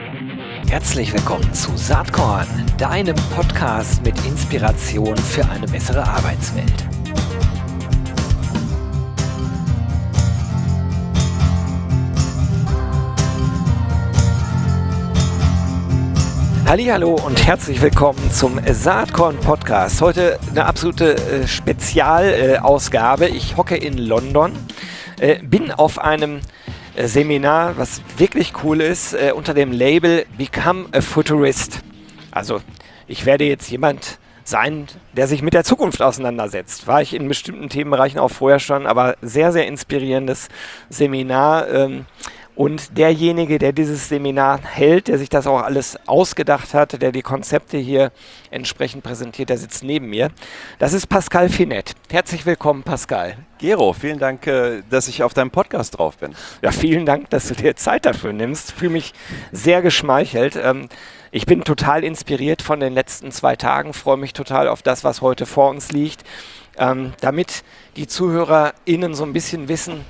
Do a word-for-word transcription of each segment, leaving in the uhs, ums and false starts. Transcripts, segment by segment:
Herzlich willkommen zu Saatkorn, deinem Podcast mit Inspiration für eine bessere Arbeitswelt. Hallihallo und herzlich willkommen zum Saatkorn-Podcast. Heute eine absolute äh, Spezialausgabe. Ich hocke in London, äh, bin auf einem äh, Seminar, was wirklich cool ist, äh, unter dem Label Become a Futurist. Also ich werde jetzt jemand sein, der sich mit der Zukunft auseinandersetzt. War ich in bestimmten Themenbereichen auch vorher schon, aber sehr, sehr inspirierendes Seminar. Ähm, Und derjenige, der dieses Seminar hält, der sich das auch alles ausgedacht hat, der die Konzepte hier entsprechend präsentiert, der sitzt neben mir. Das ist Pascal Finette. Herzlich willkommen, Pascal. Gero, vielen Dank, dass ich auf deinem Podcast drauf bin. Ja, vielen Dank, dass du dir Zeit dafür nimmst. Ich fühle mich sehr geschmeichelt. Ich bin total inspiriert von den letzten zwei Tagen, freue mich total auf das, was heute vor uns liegt, damit die ZuhörerInnen so ein bisschen wissen,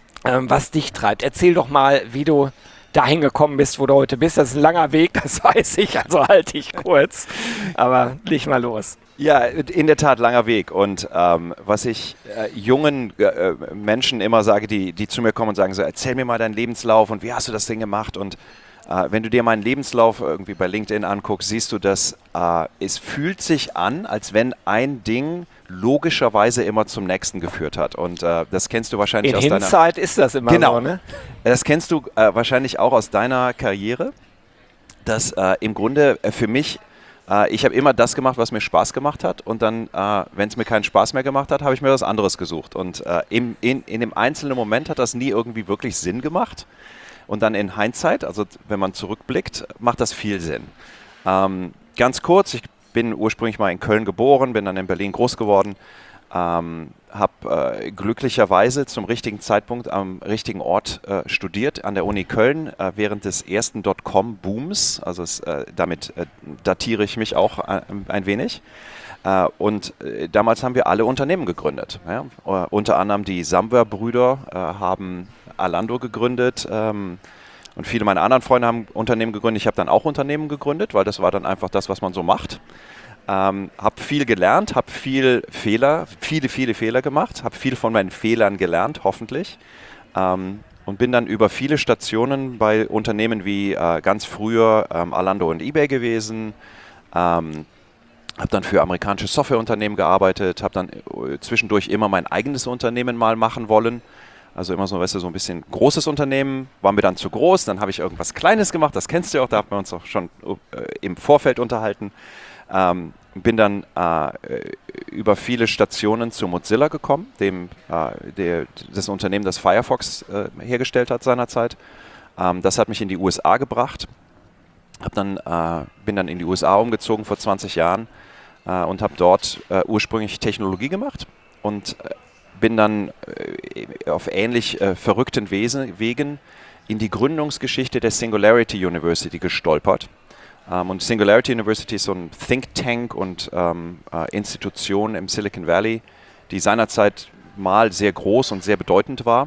was dich treibt. Erzähl doch mal, wie du dahin gekommen bist, wo du heute bist. Das ist ein langer Weg, das weiß ich, also halte ich kurz. Aber leg mal los. Ja, in der Tat langer Weg. Und ähm, was ich äh, jungen äh, Menschen immer sage, die, die zu mir kommen und sagen so, erzähl mir mal deinen Lebenslauf und wie hast du das Ding gemacht? Und äh, wenn du dir meinen Lebenslauf irgendwie bei LinkedIn anguckst, siehst du, dass äh, es fühlt sich an, als wenn ein Ding logischerweise immer zum nächsten geführt hat. Und äh, das kennst du wahrscheinlich In aus deiner... In Hindsight ist das immer genau. so, ne? Das kennst du äh, wahrscheinlich auch aus deiner Karriere, dass äh, im Grunde äh, für mich, äh, ich habe immer das gemacht, was mir Spaß gemacht hat, und dann, äh, wenn es mir keinen Spaß mehr gemacht hat, habe ich mir was anderes gesucht. Und äh, im, in, in dem einzelnen Moment hat das nie irgendwie wirklich Sinn gemacht. Und dann in Hindsight, also wenn man zurückblickt, macht das viel Sinn. Ähm, ganz kurz, ich bin ursprünglich mal in Köln geboren, bin dann in Berlin groß geworden, ähm, habe äh, glücklicherweise zum richtigen Zeitpunkt am richtigen Ort äh, studiert, an der Uni Köln, äh, während des ersten Dotcom-Booms, also es, äh, damit äh, datiere ich mich auch äh, ein wenig. Äh, und äh, damals haben wir alle Unternehmen gegründet. Ja? Uh, unter anderem die Samwer-Brüder äh, haben Alando gegründet, ähm, und viele meiner anderen Freunde haben Unternehmen gegründet. Ich habe dann auch Unternehmen gegründet, weil das war dann einfach das, was man so macht. Ähm, habe viel gelernt, habe viel Fehler, viele, viele Fehler gemacht, habe viel von meinen Fehlern gelernt, hoffentlich. Ähm, und bin dann über viele Stationen bei Unternehmen wie äh, ganz früher ähm, Alando und eBay gewesen. Ähm, habe dann für amerikanische Softwareunternehmen gearbeitet, habe dann äh, zwischendurch immer mein eigenes Unternehmen mal machen wollen. Also immer so, weißt du, so ein bisschen großes Unternehmen, war mir dann zu groß, dann habe ich irgendwas Kleines gemacht, das kennst du ja auch, da haben wir uns auch schon äh, im Vorfeld unterhalten. Ähm, bin dann äh, über viele Stationen zu Mozilla gekommen, dem, äh, der, das Unternehmen, das Firefox äh, hergestellt hat seinerzeit. Ähm, das hat mich in die U S A gebracht. Hab dann, äh, bin dann in die U S A umgezogen vor zwanzig Jahren äh, und habe dort äh, ursprünglich Technologie gemacht und äh, bin dann äh, auf ähnlich äh, verrückten Wesen, Wegen in die Gründungsgeschichte der Singularity University gestolpert. Ähm, und Singularity University ist so ein Think Tank und ähm, äh, Institution im Silicon Valley, die seinerzeit mal sehr groß und sehr bedeutend war.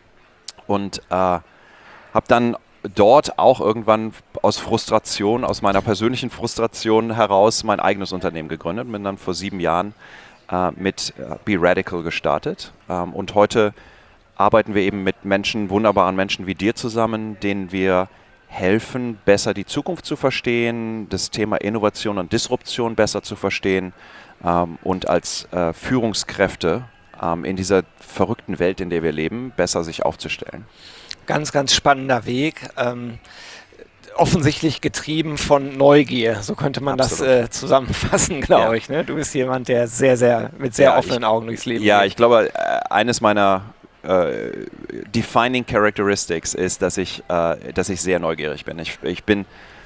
Und äh, habe dann dort auch irgendwann aus Frustration, aus meiner persönlichen Frustration heraus mein eigenes Unternehmen gegründet. Bin dann vor sieben Jahren mit Be Radical gestartet. Und heute arbeiten wir eben mit Menschen, wunderbaren Menschen wie dir zusammen, denen wir helfen, besser die Zukunft zu verstehen, das Thema Innovation und Disruption besser zu verstehen und als Führungskräfte in dieser verrückten Welt, in der wir leben, besser sich aufzustellen. Ganz, ganz spannender Weg. Ähm offensichtlich getrieben von Neugier, so könnte man Absolut. das äh, zusammenfassen, glaube ja. ich. Ne? Du bist jemand, der sehr, sehr mit sehr ja, offenen ich, Augen durchs Leben ja, geht. Ja, ich glaube, eines meiner äh, defining characteristics ist, dass ich, äh, dass ich sehr neugierig bin. Ich, ich bin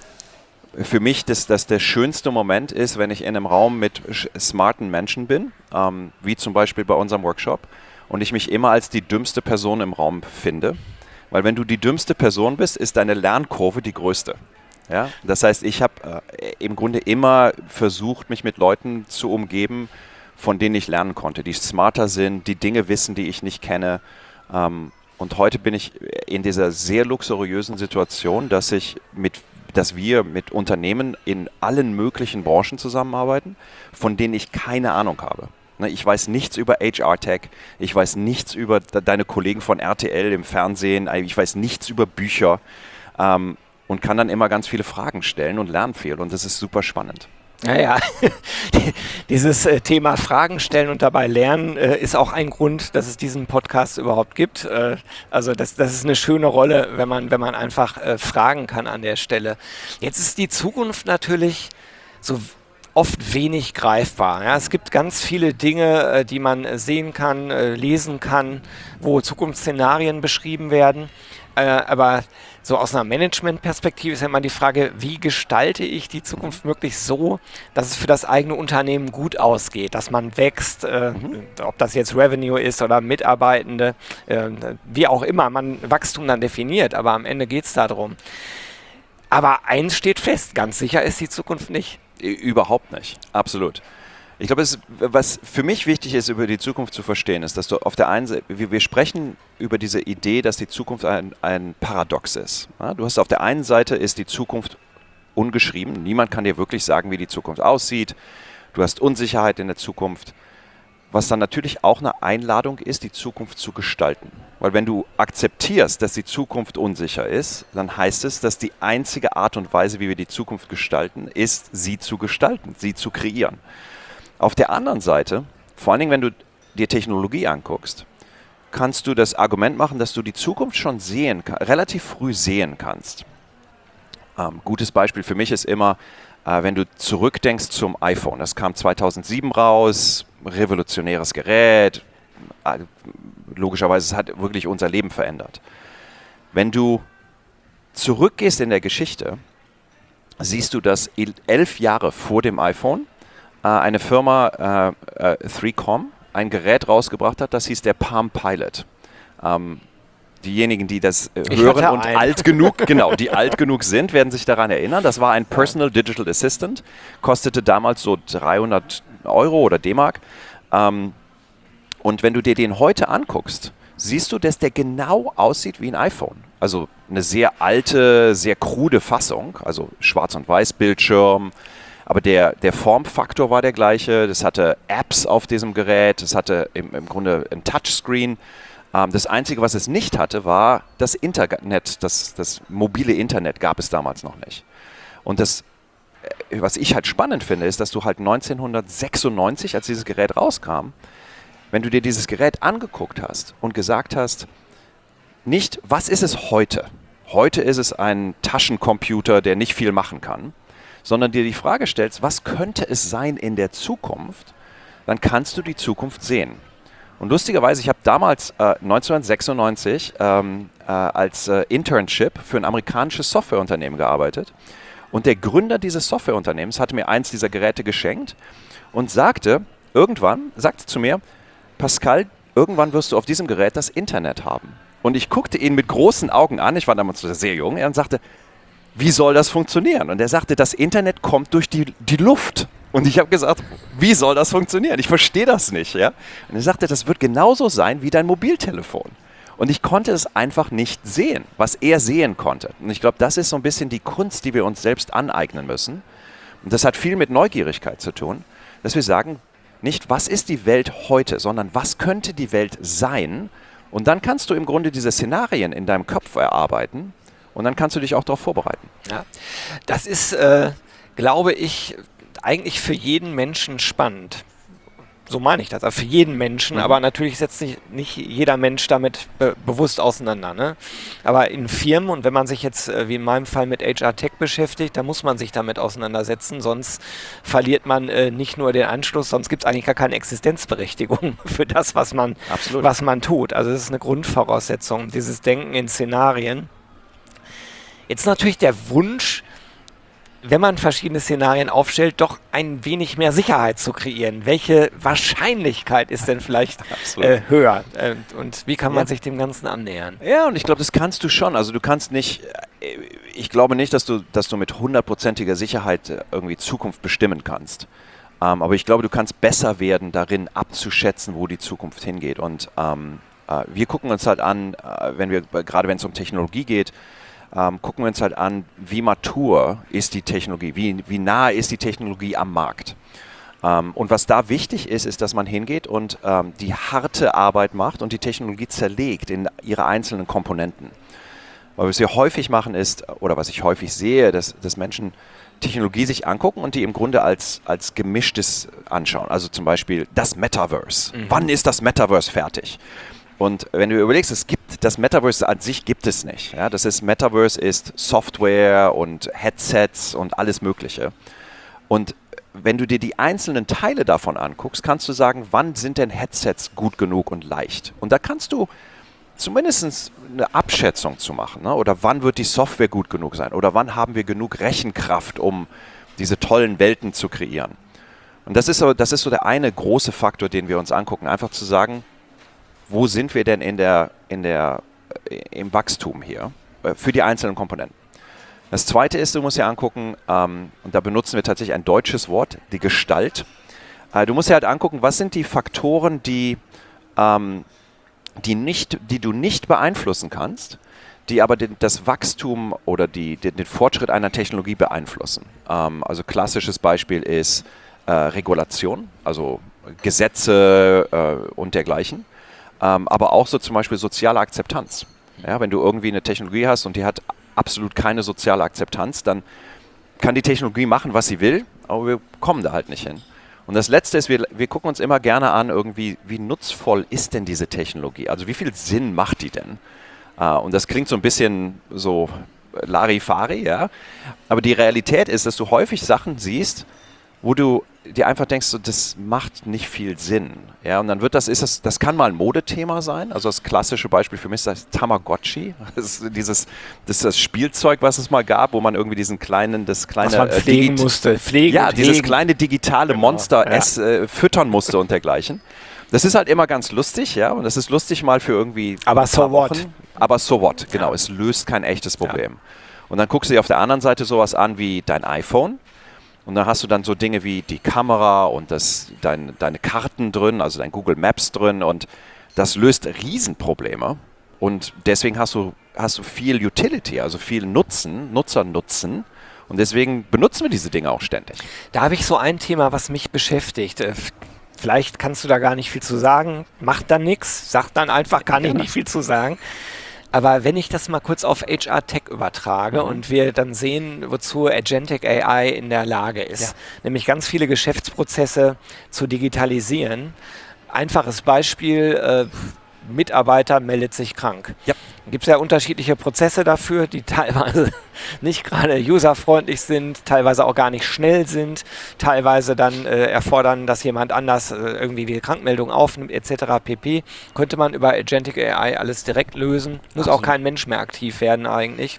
für mich, dass das der schönste Moment ist, wenn ich in einem Raum mit smarten Menschen bin, ähm, wie zum Beispiel bei unserem Workshop, und ich mich immer als die dümmste Person im Raum finde. Weil wenn du die dümmste Person bist, ist deine Lernkurve die größte. Ja? Das heißt, ich habe äh, im Grunde immer versucht, mich mit Leuten zu umgeben, von denen ich lernen konnte, die smarter sind, die Dinge wissen, die ich nicht kenne. Ähm, und heute bin ich in dieser sehr luxuriösen Situation, dass ich mit dass wir mit Unternehmen in allen möglichen Branchen zusammenarbeiten, von denen ich keine Ahnung habe. Ne, ich weiß nichts über H R-Tech, ich weiß nichts über de- deine Kollegen von R T L im Fernsehen, ich weiß nichts über Bücher ähm, und kann dann immer ganz viele Fragen stellen und lernen viel und das ist super spannend. Ja, ja. Dieses äh, Thema Fragen stellen und dabei lernen äh, ist auch ein Grund, dass es diesen Podcast überhaupt gibt. Äh, also das, das ist eine schöne Rolle, wenn man, wenn man einfach äh, fragen kann an der Stelle. Jetzt ist die Zukunft natürlich so oft wenig greifbar. Ja, es gibt ganz viele Dinge, äh, die man äh, sehen kann, äh, lesen kann, wo Zukunftsszenarien beschrieben werden. Äh, aber so aus einer Management-Perspektive ist ja immer die Frage, wie gestalte ich die Zukunft möglichst so, dass es für das eigene Unternehmen gut ausgeht, dass man wächst, äh, mhm. ob das jetzt Revenue ist oder Mitarbeitende, äh, wie auch immer man Wachstum dann definiert, aber am Ende geht es darum. Aber eins steht fest, ganz sicher ist die Zukunft nicht. Überhaupt nicht, absolut. Ich glaube, es, was für mich wichtig ist, über die Zukunft zu verstehen, ist, dass du auf der einen Seite, wir, wir sprechen über diese Idee, dass die Zukunft ein, ein Paradox ist. Ja, du hast auf der einen Seite ist die Zukunft ungeschrieben. Niemand kann dir wirklich sagen, wie die Zukunft aussieht. Du hast Unsicherheit in der Zukunft. Was dann natürlich auch eine Einladung ist, die Zukunft zu gestalten. Weil wenn du akzeptierst, dass die Zukunft unsicher ist, dann heißt es, dass die einzige Art und Weise, wie wir die Zukunft gestalten, ist, sie zu gestalten, sie zu kreieren. Auf der anderen Seite, vor allen Dingen, wenn du dir Technologie anguckst, kannst du das Argument machen, dass du die Zukunft schon sehen, relativ früh sehen kannst. Ähm, gutes Beispiel für mich ist immer, äh, wenn du zurückdenkst zum iPhone. Das kam zweitausendsieben raus, revolutionäres Gerät, äh, logischerweise, es hat wirklich unser Leben verändert. Wenn du zurückgehst in der Geschichte, siehst du, dass elf Jahre vor dem iPhone äh, eine Firma, äh, äh, drei Com, ein Gerät rausgebracht hat, das hieß der Palm Pilot. Ähm, diejenigen, die das äh, hören und einen. alt genug, genau, die alt genug sind, werden sich daran erinnern. Das war ein Personal Digital Assistant, kostete damals so dreihundert Euro oder D-Mark. Ähm, und wenn du dir den heute anguckst, siehst du, dass der genau aussieht wie ein iPhone. Also eine sehr alte, sehr krude Fassung, also Schwarz- und Weiß-Bildschirm. Aber der, der Formfaktor war der gleiche. Das hatte Apps auf diesem Gerät, das hatte im, im Grunde ein Touchscreen. Ähm, das Einzige, was es nicht hatte, war das Internet, das, das mobile Internet gab es damals noch nicht. Und das, was ich halt spannend finde, ist, dass du halt neunzehnhundertsechsundneunzig, als dieses Gerät rauskam, wenn du dir dieses Gerät angeguckt hast und gesagt hast, nicht, was ist es heute? Heute ist es ein Taschencomputer, der nicht viel machen kann, sondern dir die Frage stellst, was könnte es sein in der Zukunft, dann kannst du die Zukunft sehen. Und lustigerweise, ich habe damals äh, neunzehnhundertsechsundneunzig ähm, äh, als äh, Internship für ein amerikanisches Softwareunternehmen gearbeitet und der Gründer dieses Softwareunternehmens hatte mir eins dieser Geräte geschenkt und sagte, irgendwann, sagte zu mir, Pascal, irgendwann wirst du auf diesem Gerät das Internet haben. Und ich guckte ihn mit großen Augen an, ich war damals sehr jung, er sagte, wie soll das funktionieren? Und er sagte, das Internet kommt durch die, die Luft. Und ich habe gesagt, wie soll das funktionieren? Ich verstehe das nicht. Ja? Und er sagte, das wird genauso sein wie dein Mobiltelefon. Und ich konnte es einfach nicht sehen, was er sehen konnte. Und ich glaube, das ist so ein bisschen die Kunst, die wir uns selbst aneignen müssen. Und das hat viel mit Neugierigkeit zu tun, dass wir sagen, nicht, was ist die Welt heute, sondern was könnte die Welt sein? Und dann kannst du im Grunde diese Szenarien in deinem Kopf erarbeiten und dann kannst du dich auch darauf vorbereiten. Ja, das ist, äh, glaube ich, eigentlich für jeden Menschen spannend. So meine ich das, also für jeden Menschen, mhm. aber natürlich setzt sich nicht jeder Mensch damit be- bewusst auseinander. Ne? Aber in Firmen und wenn man sich jetzt, äh, wie in meinem Fall, mit H R Tech beschäftigt, dann muss man sich damit auseinandersetzen, sonst verliert man äh, nicht nur den Anschluss, sonst gibt es eigentlich gar keine Existenzberechtigung für das, was man, was man tut. Also das ist eine Grundvoraussetzung, dieses Denken in Szenarien. Jetzt natürlich der Wunsch, wenn man verschiedene Szenarien aufstellt, doch ein wenig mehr Sicherheit zu kreieren. Welche Wahrscheinlichkeit ist denn vielleicht äh, höher? Äh, und wie kann man ja. sich dem Ganzen annähern? Ja, und ich glaube, das kannst du schon. Also du kannst nicht, ich glaube nicht, dass du, dass du mit hundertprozentiger Sicherheit irgendwie Zukunft bestimmen kannst. Ähm, aber ich glaube, du kannst besser werden, darin abzuschätzen, wo die Zukunft hingeht. Und ähm, äh, wir gucken uns halt an, äh, wenn wir, gerade wenn es um Technologie geht, ähm, gucken wir uns halt an, wie matur ist die Technologie, wie, wie nah ist die Technologie am Markt. Ähm, und was da wichtig ist, ist, dass man hingeht und ähm, die harte Arbeit macht und die Technologie zerlegt in ihre einzelnen Komponenten. Weil was wir häufig machen ist, oder was ich häufig sehe, dass, dass Menschen Technologie sich angucken und die im Grunde als, als gemischtes anschauen. Also zum Beispiel das Metaverse. Mhm. Wann ist das Metaverse fertig? Und wenn du überlegst, es gibt das Metaverse an sich gibt es nicht. Ja, das ist Metaverse ist Software und Headsets und alles Mögliche. Und wenn du dir die einzelnen Teile davon anguckst, kannst du sagen, wann sind denn Headsets gut genug und leicht? Und da kannst du zumindest eine Abschätzung zu machen, ne? Oder wann wird die Software gut genug sein? Oder wann haben wir genug Rechenkraft, um diese tollen Welten zu kreieren? Und das ist so, das ist so der eine große Faktor, den wir uns angucken. Einfach zu sagen, wo sind wir denn in der, in der, im Wachstum hier für die einzelnen Komponenten? Das zweite ist, du musst dir angucken, ähm, und da benutzen wir tatsächlich ein deutsches Wort, die Gestalt. Äh, du musst dir halt angucken, was sind die Faktoren, die ähm, Die, nicht, die du nicht beeinflussen kannst, die aber den, das Wachstum oder die, den, den Fortschritt einer Technologie beeinflussen. Ähm, also klassisches Beispiel ist äh, Regulation, also Gesetze äh, und dergleichen, ähm, aber auch so zum Beispiel soziale Akzeptanz. Ja, wenn du irgendwie eine Technologie hast und die hat absolut keine soziale Akzeptanz, dann kann die Technologie machen, was sie will, aber wir kommen da halt nicht hin. Und das Letzte ist, wir, wir gucken uns immer gerne an, irgendwie, wie nutzvoll ist denn diese Technologie? Also wie viel Sinn macht die denn? Uh, und das klingt so ein bisschen so Larifari, ja. Aber die Realität ist, dass du häufig Sachen siehst, wo du dir einfach denkst, so, das macht nicht viel Sinn. Ja, und dann wird das, ist das, das kann mal ein Modethema sein. Also das klassische Beispiel für mich ist das Tamagotchi. Das ist dieses, das ist das Spielzeug, was es mal gab, wo man irgendwie diesen kleinen, das kleine was man pflegen äh, musste, pflegen ja, und dieses hegen. kleine digitale Genau, Monster ja. es äh, füttern musste und dergleichen. Das ist halt immer ganz lustig, ja, und das ist lustig mal für irgendwie Aber ein so paar what? Wochen. Aber so what, genau, Ja. es löst kein echtes Problem. Und dann guckst du dir auf der anderen Seite sowas an wie dein iPhone. Und dann hast du dann so Dinge wie die Kamera und das, dein, deine Karten drin, also dein Google Maps drin, und das löst Riesenprobleme. Und deswegen hast du, hast du viel Utility, also viel Nutzen, Nutzernutzen. Und deswegen benutzen wir diese Dinge auch ständig. Da habe ich so ein Thema, was mich beschäftigt. Äh, f- Vielleicht kannst du da gar nicht viel zu sagen, macht dann nichts, sag dann einfach, kann ich nicht viel zu sagen. Aber wenn ich das mal kurz auf H R-Tech übertrage Mhm. und wir dann sehen, wozu Agentic A I in der Lage ist, Ja. nämlich ganz viele Geschäftsprozesse zu digitalisieren. Einfaches Beispiel, äh, Mitarbeiter meldet sich krank. Ja. Gibt es ja unterschiedliche Prozesse dafür, die teilweise nicht gerade userfreundlich sind, teilweise auch gar nicht schnell sind, teilweise dann äh, erfordern, dass jemand anders äh, irgendwie die Krankmeldung aufnimmt et cetera pp. Könnte man über Agentic A I alles direkt lösen. Muss auch Absolut. kein Mensch mehr aktiv werden eigentlich.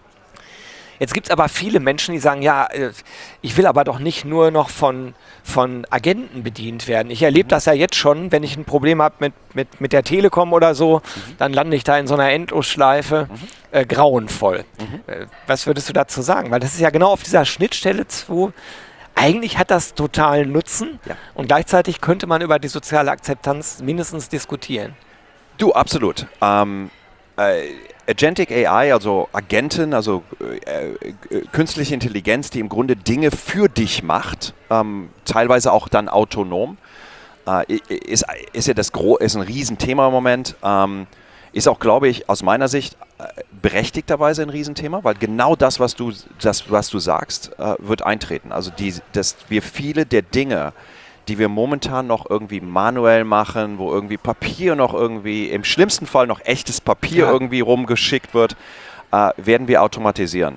Jetzt gibt es aber viele Menschen, die sagen, ja, äh, ich will aber doch nicht nur noch von, von Agenten bedient werden. Ich erlebe das ja jetzt schon, wenn ich ein Problem habe mit, mit, mit der Telekom oder so, dann lande ich da in so einer Endlosschleife, äh, grauenvoll. Äh, was würdest du dazu sagen? Weil das ist ja genau auf dieser Schnittstelle zu, eigentlich hat das totalen Nutzen, Ja. und gleichzeitig könnte man über die soziale Akzeptanz mindestens diskutieren. Du, absolut. Ähm, äh, Agentic A I, also Agenten, also äh, äh, künstliche Intelligenz, die im Grunde Dinge für dich macht, ähm, teilweise auch dann autonom, äh, ist, ist ja das Gro ist ein Riesenthema im Moment. Ähm, ist auch, glaube ich, aus meiner Sicht äh, berechtigterweise ein Riesenthema, weil genau das, was du, das, was du sagst, äh, wird eintreten. Also die, dass wir viele der Dinge, die wir momentan noch irgendwie manuell machen, wo irgendwie Papier noch irgendwie, im schlimmsten Fall noch echtes Papier Ja. irgendwie rumgeschickt wird, äh, werden wir automatisieren.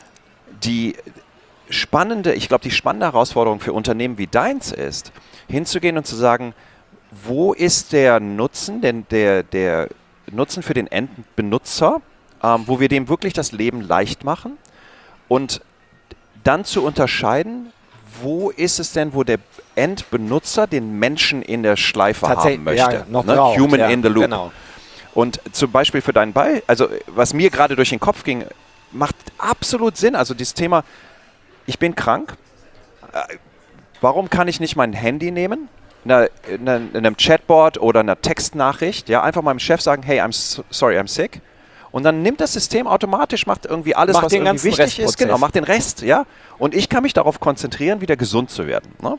Die spannende, ich glaube, die spannende Herausforderung für Unternehmen wie deins ist, hinzugehen und zu sagen, wo ist der Nutzen, denn der, der Nutzen für den Endbenutzer, ähm, wo wir dem wirklich das Leben leicht machen, und dann zu unterscheiden, wo ist es denn, wo der Endbenutzer den Menschen in der Schleife Tatsächlich, haben möchte. ja, noch ne? braucht, Human ja, in the loop. Genau. Und zum Beispiel für deinen Ball, also was mir gerade durch den Kopf ging, macht absolut Sinn. Also dieses Thema, ich bin krank, äh, warum kann ich nicht mein Handy nehmen, in, einer, in, einer, in einem Chatbot oder einer Textnachricht, ja, einfach meinem Chef sagen, hey, I'm so, sorry, I'm sick, Und dann nimmt das System automatisch, macht irgendwie alles, Macht was den irgendwie ganzen wichtig ist. Restprozess. Genau, macht den Rest, ja. Und ich kann mich darauf konzentrieren, wieder gesund zu werden. Ne?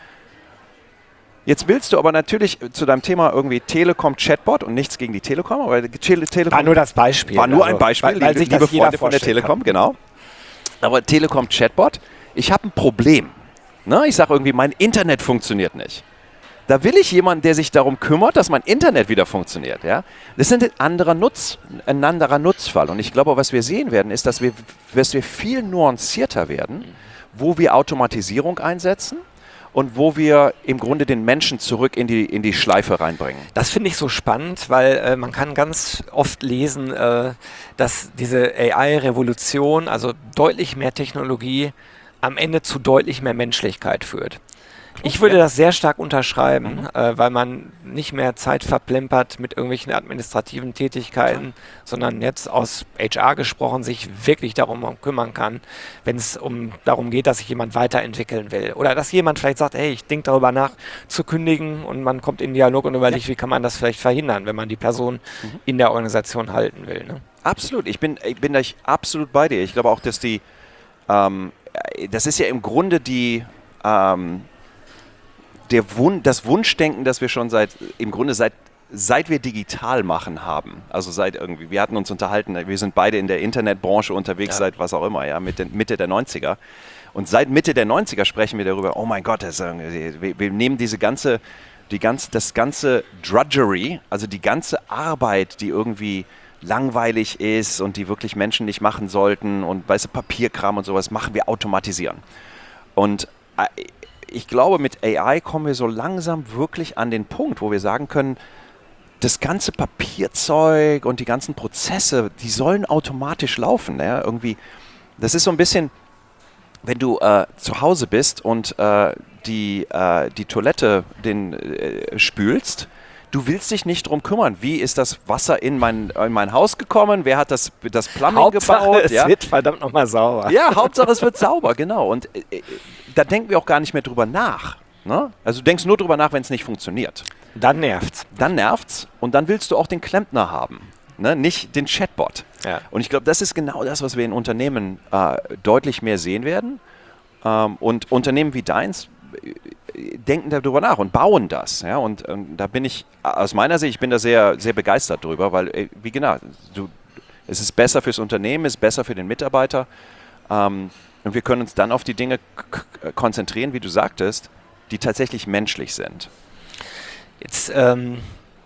Jetzt willst du aber natürlich zu deinem Thema irgendwie Telekom-Chatbot und nichts gegen die Telekom, aber die Tele Telekom War nur das Beispiel. war nur also, ein Beispiel, weil, weil liebe, sich das liebe jeder Freunde von der vorstellen Telekom, kann. genau. Aber Telekom-Chatbot, ich habe ein Problem. Ne? Ich sage irgendwie, mein Internet funktioniert nicht. Da will ich jemanden, der sich darum kümmert, dass mein Internet wieder funktioniert. Ja? Das ist ein anderer, Nutz, ein anderer Nutzfall. Und ich glaube, was wir sehen werden, ist, dass wir, dass wir viel nuancierter werden, wo wir Automatisierung einsetzen und wo wir im Grunde den Menschen zurück in die, in die Schleife reinbringen. Das finde ich so spannend, weil äh, man kann ganz oft lesen, äh, dass diese A I-Revolution, also deutlich mehr Technologie, am Ende zu deutlich mehr Menschlichkeit führt. Ich würde das sehr stark unterschreiben, Mhm. äh, weil man nicht mehr Zeit verplempert mit irgendwelchen administrativen Tätigkeiten, Ja. sondern jetzt aus H R gesprochen sich wirklich darum kümmern kann, wenn es um darum geht, dass sich jemand weiterentwickeln will. Oder dass jemand vielleicht sagt, hey, ich denke darüber nach zu kündigen und man kommt in Dialog und überlegt, wie kann man das vielleicht verhindern, wenn man die Person Mhm. in der Organisation halten will. Ne? Absolut, ich bin, ich bin da absolut bei dir. Ich glaube auch, dass die, ähm, das ist ja im Grunde die, ähm, der Wun das Wunschdenken, das wir schon seit, im Grunde seit, seit wir digital machen haben. Also seit irgendwie, wir hatten uns unterhalten, wir sind beide in der Internetbranche unterwegs, ja. seit was auch immer, ja, Mitte, Mitte der neunziger. Und seit Mitte der neunziger sprechen wir darüber, oh mein Gott, das, wir, wir nehmen diese ganze, die ganze, das ganze Drudgery, also die ganze Arbeit, die irgendwie langweilig ist und die wirklich Menschen nicht machen sollten und weißt du, Papierkram und sowas, machen wir automatisieren. Und äh, ich glaube, mit A I kommen wir so langsam wirklich an den Punkt, wo wir sagen können, das ganze Papierzeug und die ganzen Prozesse, die sollen automatisch laufen. Ja? Irgendwie, das ist so ein bisschen, wenn du äh, zu Hause bist und äh, die, äh, die Toilette den, äh, spülst, du willst dich nicht drum kümmern. Wie ist das Wasser in mein, in mein Haus gekommen? Wer hat das, das Plumbing Hauptsache, gebaut? Es ja? wird verdammt nochmal sauber. Ja, Hauptsache es wird sauber, genau. Und äh, da denken wir auch gar nicht mehr drüber nach. Ne? Also du denkst nur drüber nach, wenn es nicht funktioniert. Dann nervt's. Dann nervt's und dann willst du auch den Klempner haben, ne? Nicht den Chatbot. Ja. Und ich glaube, das ist genau das, was wir in Unternehmen äh, deutlich mehr sehen werden. Ähm, und Unternehmen wie deins äh, denken darüber nach und bauen das. Ja? Und, und da bin ich, aus meiner Sicht, ich bin da sehr, sehr begeistert drüber, weil, äh, wie genau, du, es ist besser fürs Unternehmen, es ist besser für den Mitarbeiter. Ähm, und wir können uns dann auf die Dinge k- konzentrieren, wie du sagtest, die tatsächlich menschlich sind. Jetzt ähm,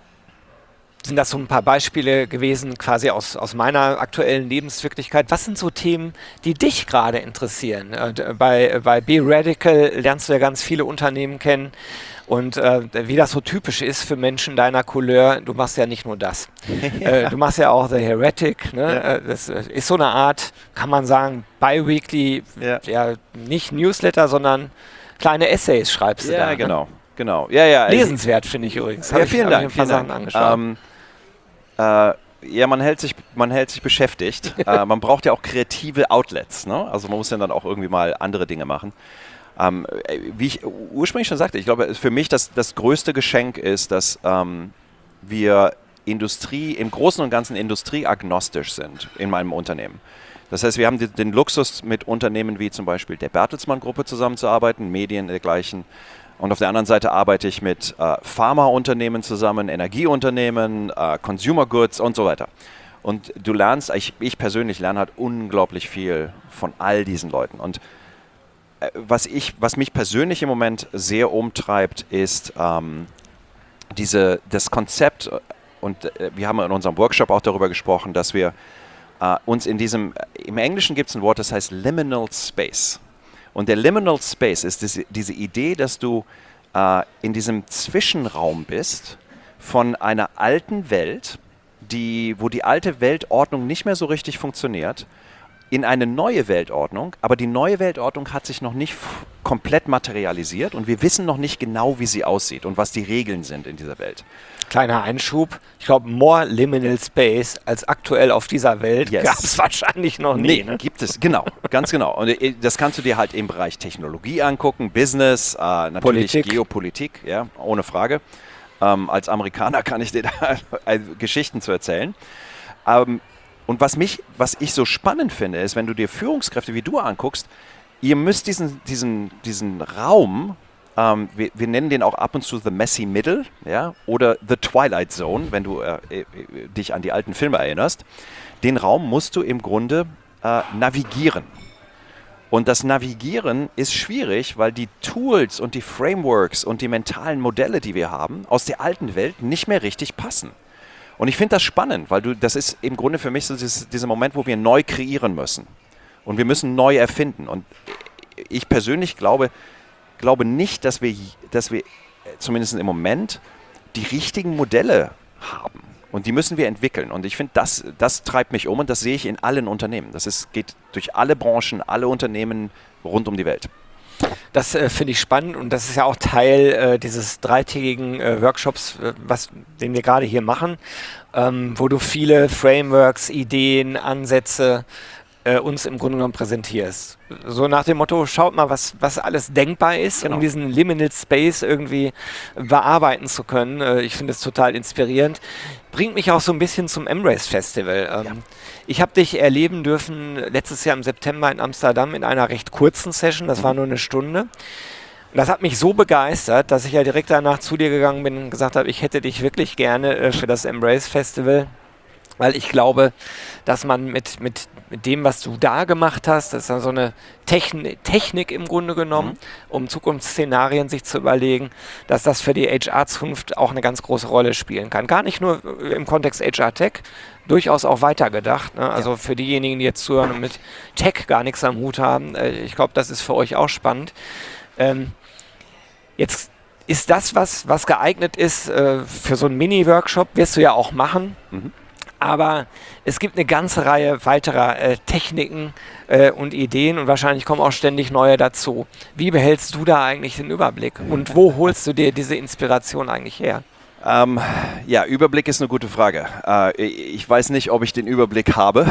sind das so ein paar Beispiele gewesen, quasi aus, aus meiner aktuellen Lebenswirklichkeit. Was sind so Themen, die dich gerade interessieren? Äh, bei, bei Be Radical lernst du ja ganz viele Unternehmen kennen. Und äh, wie das so typisch ist für Menschen deiner Couleur, du machst ja nicht nur das. äh, du machst ja auch The Heretic. Ne? Ja. Äh, das äh, ist so eine Art, kann man sagen, bi-weekly, Ja. ja, nicht Newsletter, sondern kleine Essays schreibst du Ja, da. genau, Ne? genau. Ja, ja. Lesenswert, finde ich übrigens. Hab Ja, ich- vielen hab Dank. Ich ein paar Vielen Sachen Dank. angeschaut. Ähm, äh, ja, man hält sich, man hält sich beschäftigt. äh, man braucht ja auch kreative Outlets. Ne? Also man muss ja dann auch irgendwie mal andere Dinge machen. Ähm, wie ich ursprünglich schon sagte, ich glaube, für mich das, das größte Geschenk ist, dass ähm, wir Industrie, im Großen und Ganzen industrieagnostisch sind in meinem Unternehmen. Das heißt, wir haben die, den Luxus, mit Unternehmen wie zum Beispiel der Bertelsmann-Gruppe zusammenzuarbeiten, Medien dergleichen. Und auf der anderen Seite arbeite ich mit äh, Pharmaunternehmen zusammen, Energieunternehmen, äh, Consumer Goods und so weiter. Und du lernst, ich, ich persönlich lerne halt unglaublich viel von all diesen Leuten. Und äh, was, ich, was mich persönlich im Moment sehr umtreibt, ist ähm, diese, das Konzept, und äh, wir haben in unserem Workshop auch darüber gesprochen, dass wir äh, uns in diesem, im Englischen gibt es ein Wort, das heißt Liminal Space. Und der Liminal Space ist diese, diese Idee, dass du äh, in diesem Zwischenraum bist von einer alten Welt, die, wo die alte Weltordnung nicht mehr so richtig funktioniert, in eine neue Weltordnung, aber die neue Weltordnung hat sich noch nicht f- komplett materialisiert und wir wissen noch nicht genau, wie sie aussieht und was die Regeln sind in dieser Welt. Kleiner Einschub. Ich glaube, more liminal space als aktuell auf dieser Welt Yes. gab es wahrscheinlich noch nie. Nee, Ne? gibt es, genau, ganz genau. Und äh, das kannst du dir halt im Bereich Technologie angucken, Business, äh, natürlich Politik. Geopolitik, ja, ohne Frage. Ähm, als Amerikaner kann ich dir da äh, Geschichten zu erzählen. Ähm, und was mich, was ich so spannend finde, ist, wenn du dir Führungskräfte wie du anguckst, ihr müsst diesen, diesen, diesen Raum, ähm, wir, wir nennen den auch ab und zu The Messy Middle, ja, oder The Twilight Zone, wenn du äh, äh, dich an die alten Filme erinnerst, den Raum musst du im Grunde äh, navigieren. Und das Navigieren ist schwierig, weil die Tools und die Frameworks und die mentalen Modelle, die wir haben, aus der alten Welt nicht mehr richtig passen. Und ich finde das spannend, weil du, das ist im Grunde für mich so dieses, dieser Moment, wo wir neu kreieren müssen. Und wir müssen neu erfinden. Und ich persönlich glaube, glaube nicht, dass wir, dass wir zumindest im Moment die richtigen Modelle haben. Und die müssen wir entwickeln. Und ich finde, das, das treibt mich um und das sehe ich in allen Unternehmen. Das ist, geht durch alle Branchen, alle Unternehmen rund um die Welt. Das äh, finde ich spannend und das ist ja auch Teil äh, dieses dreitägigen äh, Workshops, äh, was, den wir gerade hier machen, ähm, wo du viele Frameworks, Ideen, Ansätze äh, uns im Grunde genommen präsentierst. So nach dem Motto, schaut mal, was, was alles denkbar ist, Genau. um diesen Liminal Space irgendwie bearbeiten zu können. Äh, ich finde es total inspirierend. Bringt mich auch so ein bisschen zum Embrace Festival. Ähm, Ja. Ich habe dich erleben dürfen letztes Jahr im September in Amsterdam in einer recht kurzen Session, das Mhm. war nur eine Stunde. Und das hat mich so begeistert, dass ich ja direkt danach zu dir gegangen bin und gesagt habe, ich hätte dich wirklich gerne äh, für das Embrace Festival, weil ich glaube, dass man mit, mit, mit dem, was du da gemacht hast, das ist ja so eine Techn Technik im Grunde genommen, Mhm. um Zukunftsszenarien sich zu überlegen, dass das für die H R-Zukunft auch eine ganz große Rolle spielen kann. Gar nicht nur im Kontext H R-Tech, durchaus auch weitergedacht. Ne? Also für diejenigen, die jetzt zuhören und mit Tech gar nichts am Hut haben, äh, ich glaube, das ist für euch auch spannend. Ähm, jetzt ist das, was, was geeignet ist äh, für so einen Mini-Workshop, wirst du ja auch machen. Mhm. Aber es gibt eine ganze Reihe weiterer äh, Techniken äh, und Ideen und wahrscheinlich kommen auch ständig neue dazu. Wie behältst du da eigentlich den Überblick? Und wo holst du dir diese Inspiration eigentlich her? Ähm, ja, Überblick ist eine gute Frage. Äh, ich weiß nicht, ob ich den Überblick habe.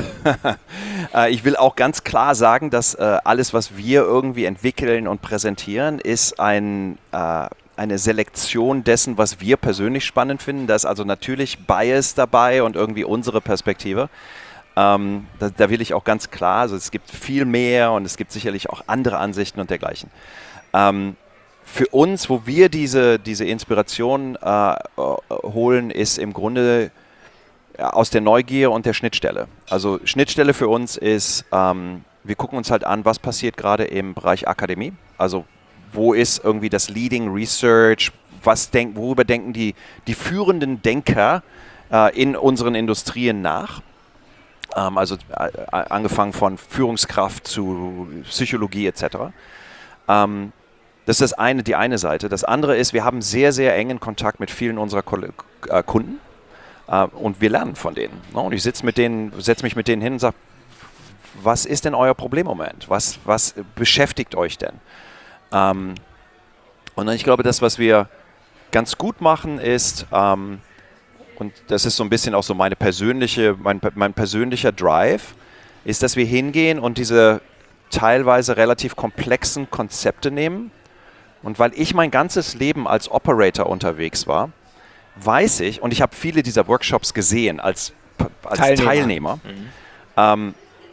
äh, ich will auch ganz klar sagen, dass äh, alles, was wir irgendwie entwickeln und präsentieren, ist ein, äh, eine Selektion dessen, was wir persönlich spannend finden. Da ist also natürlich Bias dabei und irgendwie unsere Perspektive. Ähm, da, da will ich auch ganz klar, also es gibt viel mehr und es gibt sicherlich auch andere Ansichten und dergleichen. Ähm, Für uns, wo wir diese, diese Inspiration äh, holen, ist im Grunde ja, aus der Neugier und der Schnittstelle. Also Schnittstelle für uns ist, ähm, wir gucken uns halt an, was passiert gerade im Bereich Akademie. Also wo ist irgendwie das Leading Research, was denk, worüber denken die, die führenden Denker äh, in unseren Industrien nach. Ähm, also äh, angefangen von Führungskraft zu Psychologie et cetera. Ähm, Das ist das eine, die eine Seite. Das andere ist, wir haben sehr, sehr engen Kontakt mit vielen unserer Ko- äh, Kunden äh, und wir lernen von denen. Ne? Und ich sitze mit denen, setze mich mit denen hin und sage, was ist denn euer Problemmoment? Was, was beschäftigt euch denn? Ähm, und ich glaube, das, was wir ganz gut machen, ist, ähm, und das ist so ein bisschen auch so meine persönliche, mein, mein persönlicher Drive, ist, dass wir hingehen und diese teilweise relativ komplexen Konzepte nehmen. Und weil ich mein ganzes Leben als Operator unterwegs war, weiß ich, und ich habe viele dieser Workshops gesehen als, als Teilnehmer, Teilnehmer Mhm. ähm,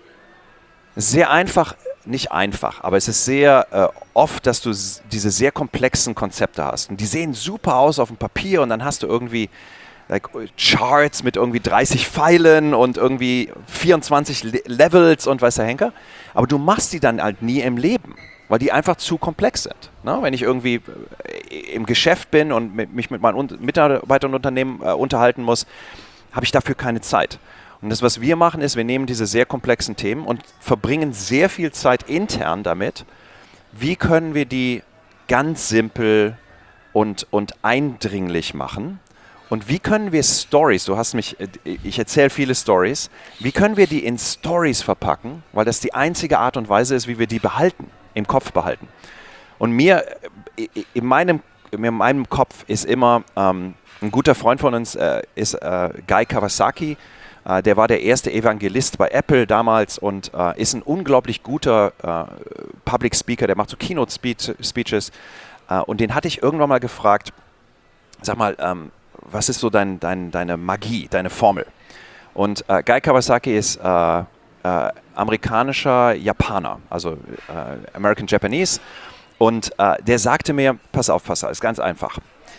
sehr einfach, nicht einfach, aber es ist sehr äh, oft, dass du s- diese sehr komplexen Konzepte hast. Und die sehen super aus auf dem Papier und dann hast du irgendwie like, Charts mit irgendwie dreißig Pfeilen und irgendwie vierundzwanzig Le Levels und weiß der Henker. Aber du machst die dann halt nie im Leben, weil die einfach zu komplex sind. Ne? Wenn ich irgendwie äh, im Geschäft bin und mit, mich mit meinen Un Mitarbeitern und Unternehmen äh, unterhalten muss, habe ich dafür keine Zeit. Und das, was wir machen, ist, wir nehmen diese sehr komplexen Themen und verbringen sehr viel Zeit intern damit, wie können wir die ganz simpel und, und eindringlich machen. Und wie können wir Stories, du hast mich, ich erzähle viele Stories, wie können wir die in Stories verpacken, weil das die einzige Art und Weise ist, wie wir die behalten, im Kopf behalten. Und mir, in meinem, in meinem Kopf ist immer, ähm, ein guter Freund von uns äh, ist äh, Guy Kawasaki, äh, der war der erste Evangelist bei Apple damals und äh, ist ein unglaublich guter äh, Public Speaker, der macht so Keynote-Speeches äh, und den hatte ich irgendwann mal gefragt, sag mal, ähm, was ist so dein, dein, deine Magie, deine Formel? Und äh, Guy Kawasaki ist äh, äh, amerikanischer Japaner, also äh, American Japanese. Und äh, der sagte mir, pass auf, Pascal, ist ganz einfach.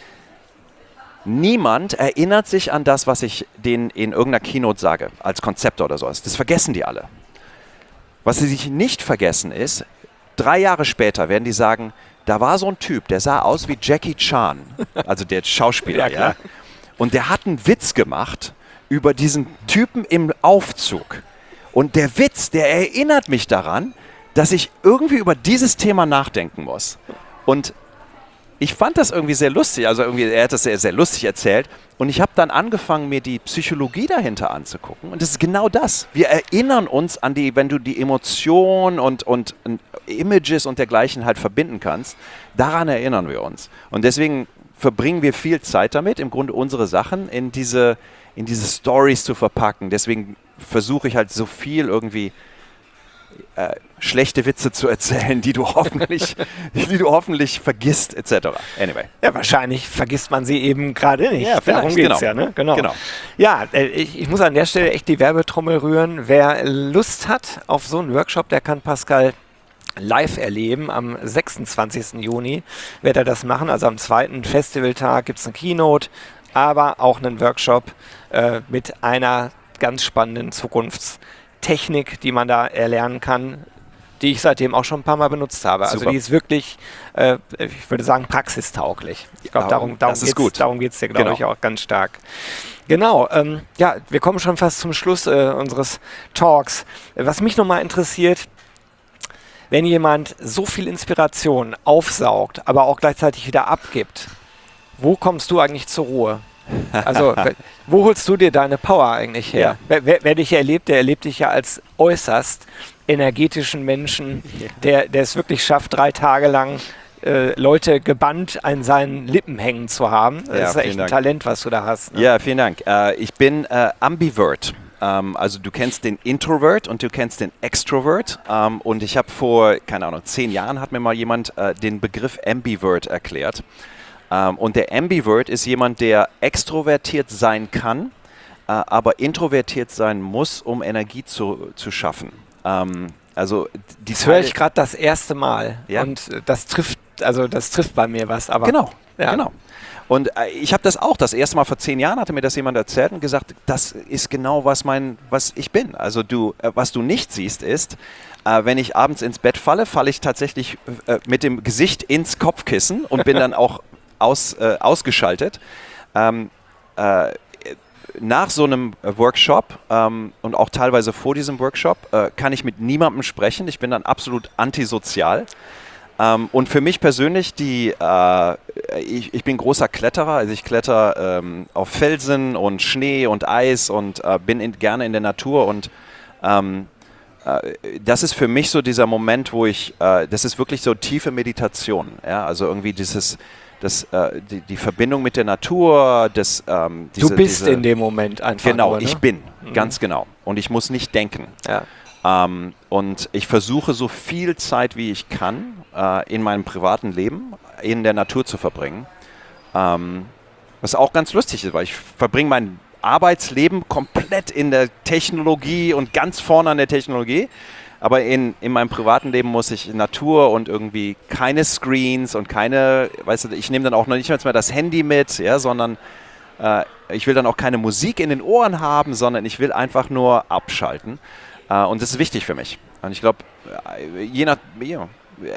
Niemand erinnert sich an das, was ich denen in irgendeiner Keynote sage, als Konzept oder sowas. Das vergessen die alle. Was sie sich nicht vergessen ist, drei Jahre später werden die sagen, da war so ein Typ, der sah aus wie Jackie Chan, also der Schauspieler, ja, ja. Und der hat einen Witz gemacht über diesen Typen im Aufzug. Und der Witz, der erinnert mich daran, dass ich irgendwie über dieses Thema nachdenken muss. Und ich fand das irgendwie sehr lustig, also irgendwie, er hat das sehr, sehr lustig erzählt. Und ich habe dann angefangen, mir die Psychologie dahinter anzugucken. Und das ist genau das. Wir erinnern uns an die, wenn du die Emotionen und, und, und Images und dergleichen halt verbinden kannst, daran erinnern wir uns. Und deswegen verbringen wir viel Zeit damit, im Grunde unsere Sachen in diese, in diese Stories zu verpacken. Deswegen versuche ich halt so viel irgendwie Äh, schlechte Witze zu erzählen, die du hoffentlich, die du hoffentlich vergisst, et cetera. Anyway. Ja, wahrscheinlich vergisst man sie eben gerade nicht. Ja, darum geht es genau. ja, ne? Genau. genau. Ja, äh, ich, ich muss an der Stelle echt die Werbetrommel rühren. Wer Lust hat auf so einen Workshop, der kann Pascal live erleben. Am sechsundzwanzigsten Juni wird er das machen. Also am zweiten Festivaltag gibt es eine Keynote, aber auch einen Workshop äh, mit einer ganz spannenden Zukunftstechnik, die man da erlernen kann, die ich seitdem auch schon ein paar Mal benutzt habe. Super. Also die ist wirklich, äh, ich würde sagen, praxistauglich. Ich glaube, darum, darum geht es dir, glaube genau. ich, auch ganz stark. Genau, ähm, ja, wir kommen schon fast zum Schluss äh, unseres Talks. Was mich nochmal interessiert, wenn jemand so viel Inspiration aufsaugt, aber auch gleichzeitig wieder abgibt, wo kommst du eigentlich zur Ruhe? Also, wo holst du dir deine Power eigentlich her? Ja. Wer, wer, wer dich erlebt, der erlebt dich ja als äußerst energetischen Menschen, der, der es wirklich schafft, drei Tage lang äh, Leute gebannt an seinen Lippen hängen zu haben. Das Ja, ist ja echt vielen ein Dank. Talent, was du da hast. Ne? Ja, vielen Dank. Äh, ich bin äh, Ambivert. Ähm, also du kennst den Introvert und du kennst den Extrovert. Ähm, und ich habe vor, keine Ahnung, zehn Jahren hat mir mal jemand äh, den Begriff Ambivert erklärt. Ähm, und der Ambivert ist jemand, der extrovertiert sein kann, äh, aber introvertiert sein muss, um Energie zu, zu schaffen. Ähm, also die Das höre ich gerade das erste Mal. Ja. Und äh, das trifft, also das trifft bei mir was. Aber Genau, ja. genau. Und äh, ich habe das auch, das erste Mal vor zehn Jahren hatte mir das jemand erzählt und gesagt, das ist genau was mein, was ich bin. Also du, äh, was du nicht siehst ist, äh, wenn ich abends ins Bett falle, falle ich tatsächlich äh, mit dem Gesicht ins Kopfkissen und bin dann auch aus, äh, ausgeschaltet. Ähm, äh, nach so einem Workshop ähm, und auch teilweise vor diesem Workshop äh, kann ich mit niemandem sprechen. Ich bin dann absolut antisozial. Ähm, und für mich persönlich, die, äh, ich, ich bin großer Kletterer, also ich kletter ähm, auf Felsen und Schnee und Eis und äh, bin in, gerne in der Natur und ähm, äh, das ist für mich so dieser Moment, wo ich, äh, das ist wirklich so tiefe Meditation, ja? Also irgendwie dieses, das, äh, die, die Verbindung mit der Natur, das, ähm, diese, du bist diese, in dem Moment einfach Genau, nur, ne? ich bin, Mhm. ganz genau. Und ich muss nicht denken. Ja. Ähm, und ich versuche so viel Zeit wie ich kann äh, in meinem privaten Leben in der Natur zu verbringen. Ähm, was auch ganz lustig ist, weil ich verbringe mein Arbeitsleben komplett in der Technologie und ganz vorne an der Technologie. Aber in, in meinem privaten Leben muss ich Natur und irgendwie keine Screens und keine, weißt du, ich nehme dann auch noch nicht mehr das Handy mit, ja, sondern äh, ich will dann auch keine Musik in den Ohren haben, sondern ich will einfach nur abschalten. Uh, und das ist wichtig für mich. Und ich glaube, je nach, ja,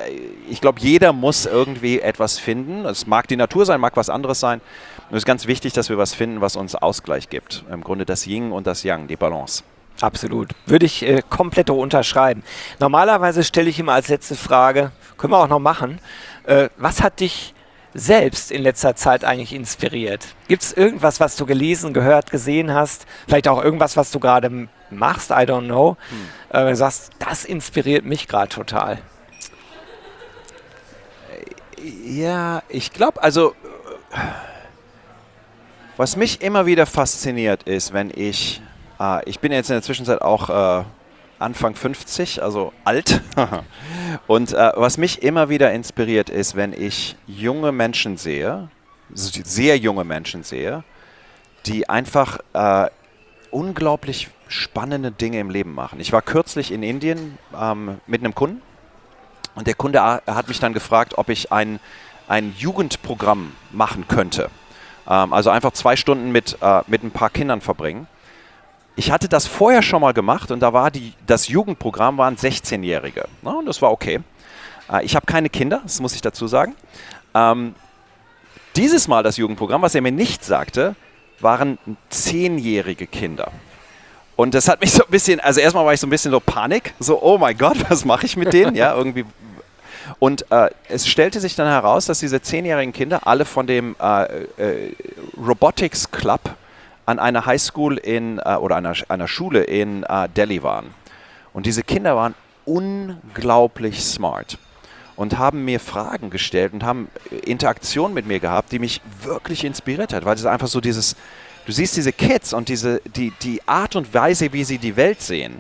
ich glaube, jeder muss irgendwie etwas finden. Es mag die Natur sein, mag was anderes sein. Und es ist ganz wichtig, dass wir was finden, was uns Ausgleich gibt. Im Grunde das Yin und das Yang, die Balance. Absolut. Würde ich äh, komplett unterschreiben. Normalerweise stelle ich immer als letzte Frage, können wir auch noch machen, äh, was hat dich selbst in letzter Zeit eigentlich inspiriert? Gibt es irgendwas, was du gelesen, gehört, gesehen hast? Vielleicht auch irgendwas, was du gerade machst? I don't know. Hm. Äh, du sagst, das inspiriert mich gerade total. Ja, ich glaube, also was mich immer wieder fasziniert ist, wenn ich, äh, ich bin jetzt in der Zwischenzeit auch äh, Anfang fünfzig, also alt. Und äh, was mich immer wieder inspiriert ist, wenn ich junge Menschen sehe, sehr junge Menschen sehe, die einfach äh, unglaublich spannende Dinge im Leben machen. Ich war kürzlich in Indien ähm, mit einem Kunden und der Kunde hat mich dann gefragt, ob ich ein, ein Jugendprogramm machen könnte. Ähm, also einfach zwei Stunden mit, äh, mit ein paar Kindern verbringen. Ich hatte das vorher schon mal gemacht und da war die, das Jugendprogramm waren sechzehnjährige. Na, und das war okay. Äh, ich habe keine Kinder, das muss ich dazu sagen. Ähm, dieses Mal das Jugendprogramm, was er mir nicht sagte, waren zehnjährige Kinder. Und das hat mich so ein bisschen, also erstmal war ich so ein bisschen so Panik, so oh mein Gott, was mache ich mit denen? Ja, irgendwie. Und äh, es stellte sich dann heraus, dass diese zehnjährigen Kinder alle von dem äh, äh, Robotics Club an einer Highschool in, äh, oder einer, einer Schule in äh, Delhi waren. Und diese Kinder waren unglaublich smart und haben mir Fragen gestellt und haben Interaktion mit mir gehabt, die mich wirklich inspiriert hat, weil es einfach so dieses, du siehst diese Kids und diese, die, die Art und Weise, wie sie die Welt sehen,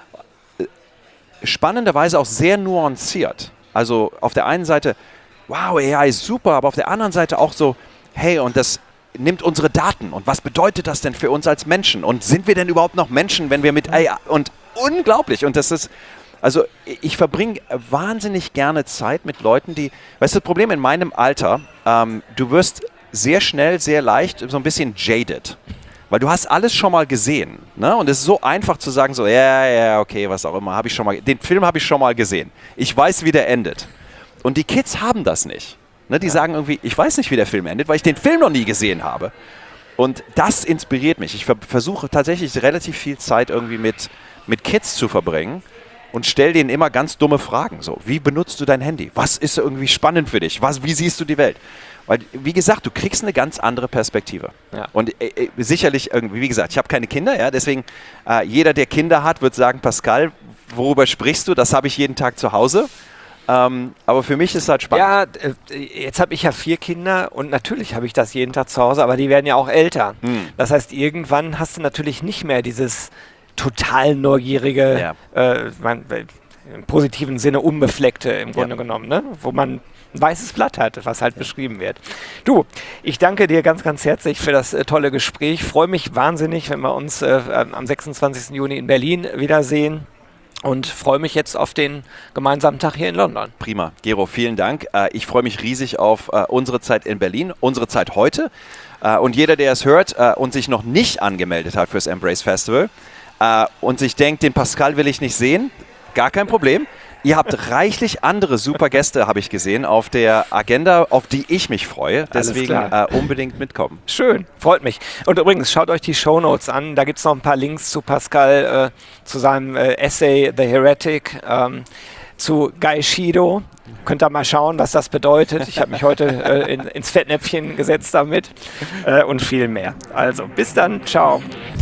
spannenderweise auch sehr nuanciert. Also auf der einen Seite, wow, A I ist super, aber auf der anderen Seite auch so, hey, und das nimmt unsere Daten und was bedeutet das denn für uns als Menschen? Und sind wir denn überhaupt noch Menschen, wenn wir mit A I, und unglaublich, und das ist, also ich verbringe wahnsinnig gerne Zeit mit Leuten, die, weißt du, das Problem in meinem Alter, ähm, du wirst sehr schnell, sehr leicht so ein bisschen jaded, weil du hast alles schon mal gesehen, ne? Und es ist so einfach zu sagen, so, ja, ja, okay, was auch immer, habe ich schon mal, den Film habe ich schon mal gesehen, ich weiß, wie der endet. Und die Kids haben das nicht, ne? Die ja. sagen irgendwie, ich weiß nicht, wie der Film endet, weil ich den Film noch nie gesehen habe. Und das inspiriert mich. Ich ver- versuche tatsächlich relativ viel Zeit irgendwie mit, mit Kids zu verbringen, und stell denen immer ganz dumme Fragen. So, wie benutzt du dein Handy? Was ist irgendwie spannend für dich? Was, wie siehst du die Welt? Weil, wie gesagt, du kriegst eine ganz andere Perspektive. Ja. Und äh, sicherlich irgendwie, wie gesagt, ich habe keine Kinder, ja, deswegen äh, jeder, der Kinder hat, wird sagen, Pascal, worüber sprichst du? Das habe ich jeden Tag zu Hause. Ähm, aber für mich ist es halt spannend. Ja, äh, jetzt habe ich ja vier Kinder und natürlich habe ich das jeden Tag zu Hause, aber die werden ja auch älter. Hm. Das heißt, irgendwann hast du natürlich nicht mehr dieses total neugierige, ja. äh, man, im positiven Sinne unbefleckte im Grunde ja. genommen, ne? Wo man ein weißes Blatt hat, was halt ja. beschrieben wird. Du, ich danke dir ganz, ganz herzlich für das äh, tolle Gespräch. Freue mich wahnsinnig, wenn wir uns äh, am sechsundzwanzigsten Juni in Berlin wiedersehen. Und freue mich jetzt auf den gemeinsamen Tag hier in London. Prima. Gero, vielen Dank. Äh, ich freue mich riesig auf äh, unsere Zeit in Berlin, unsere Zeit heute. Äh, und jeder, der es hört äh, und sich noch nicht angemeldet hat fürs Embrace Festival, Uh, und sich denkt, den Pascal will ich nicht sehen, gar kein Problem. Ihr habt reichlich andere super Gäste, habe ich gesehen, auf der Agenda, auf die ich mich freue. Deswegen uh, unbedingt mitkommen. Schön, freut mich. Und übrigens, schaut euch die Shownotes an. Da gibt es noch ein paar Links zu Pascal, äh, zu seinem äh, Essay The Heretic, ähm, zu Guy Shido. Könnt ihr mal schauen, was das bedeutet. Ich habe mich heute äh, in, ins Fettnäpfchen gesetzt damit äh, und viel mehr. Also, bis dann. Ciao.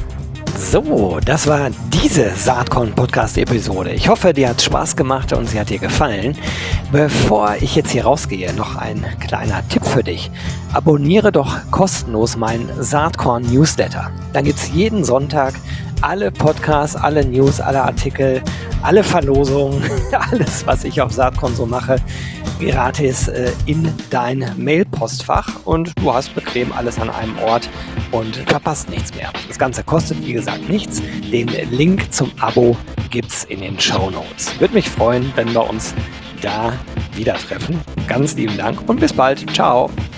So, das war diese Saatkorn-Podcast-Episode. Ich hoffe, dir hat Spaß gemacht und sie hat dir gefallen. Bevor ich jetzt hier rausgehe, noch ein kleiner Tipp für dich. Abonniere doch kostenlos meinen Saatkorn-Newsletter. Dann gibt es jeden Sonntag alle Podcasts, alle News, alle Artikel, alle Verlosungen, alles, was ich auf Saatkorn so mache, gratis äh, in dein Mailpostfach und du hast bequem alles an einem Ort und verpasst nichts mehr. Das Ganze kostet, wie gesagt, nichts. Den Link zum Abo gibt's in den Shownotes. Würde mich freuen, wenn wir uns da wieder treffen. Ganz lieben Dank und bis bald. Ciao.